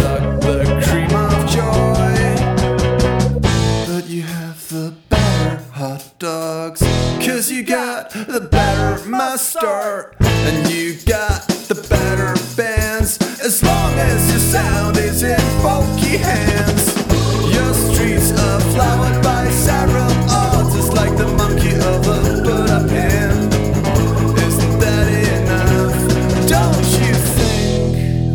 suck the cream of joy. But you have the better hot dogs, 'cause you got the better mustard, and you got the better bands, as long as your sound is in folky hands. Your streets are flowered by several artists, like the monkey of a put-up hand. Isn't that enough? Don't you think?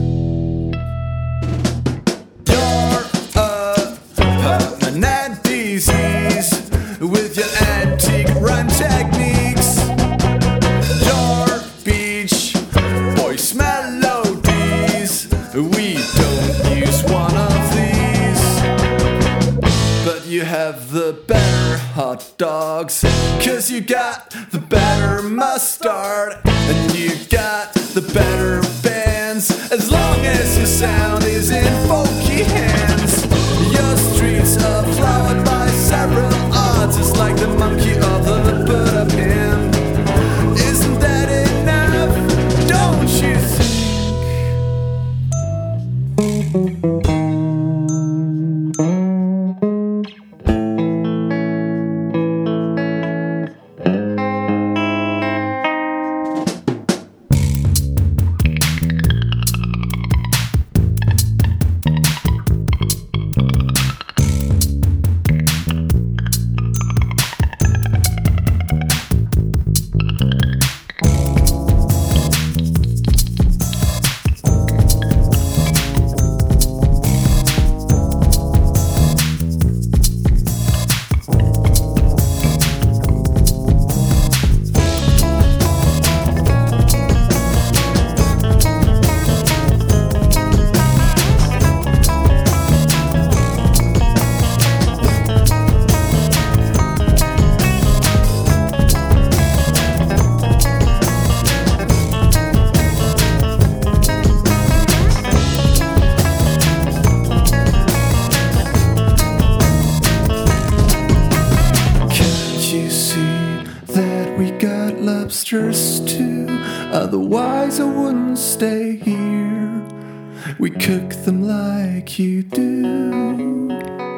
You're a permanent disease with your antique rhyme techniques. Your Beach Boys melodies, we don't use one of these. But you have the better hot dogs, 'cause you got the better mustard, and you got the better bands, as long as your sound is in folky hands. Your streets are flowered by several artists, like the monkey of the put-up hand. Isn't that enough? Don't you think? We got lobsters too, otherwise I wouldn't stay here. We cook them like you do.